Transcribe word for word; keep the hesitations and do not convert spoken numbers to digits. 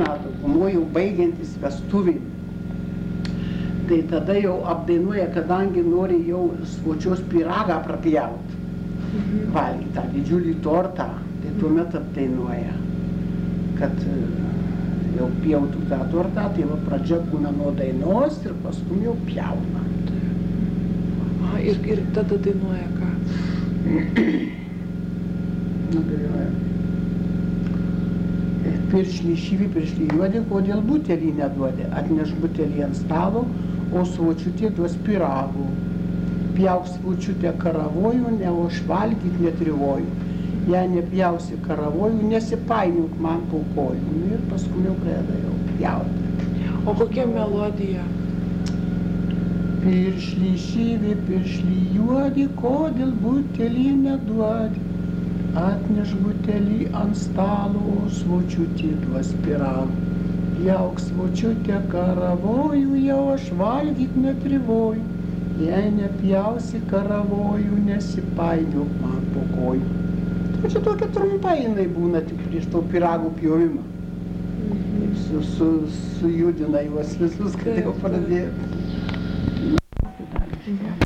Daugumoj jau baigiantis vestuvėm. Tai tada jau apdainuoja, kadangi nori jau svočios pyragą prapjauti, mhm. valgyti tą didžiulį tortą, tai tuomet apdainuoja, kad jau pjautų tą tortą, tai va pradžia būna nuo dainos ir paskui jau pjauna. A, ir, ir tada dainuoja ką? Dainuoja. Piršlį šyvi, piršlį juodį, kodėl butelį neduodė, atneš butelį ant stalo, o svočiutė duos pyragų. Pjauk svočiutė karavojų, ne ožvalgyk netrivojų. Jei nepjausi karavojų, nesipainiuk man po kojų. Ir paskui jau pradeda jau pjauti. O kokia melodija? Piršlį šyvi, piršlį juodį, kodėl butelį neduodi. Atneš butelį ant stalo, o svočiutė duos pyragų. Pjauk svočiutė karavojų, jau aš valgyt netrivoju. Jei nepjausi karavojų, nesipainiok man po kojų. Tai čia tokia trumpa jinai būna tik prieš to pyragų pjovimą. Mhm. Su, su, sujudina juos visus, kad jau pradėjo.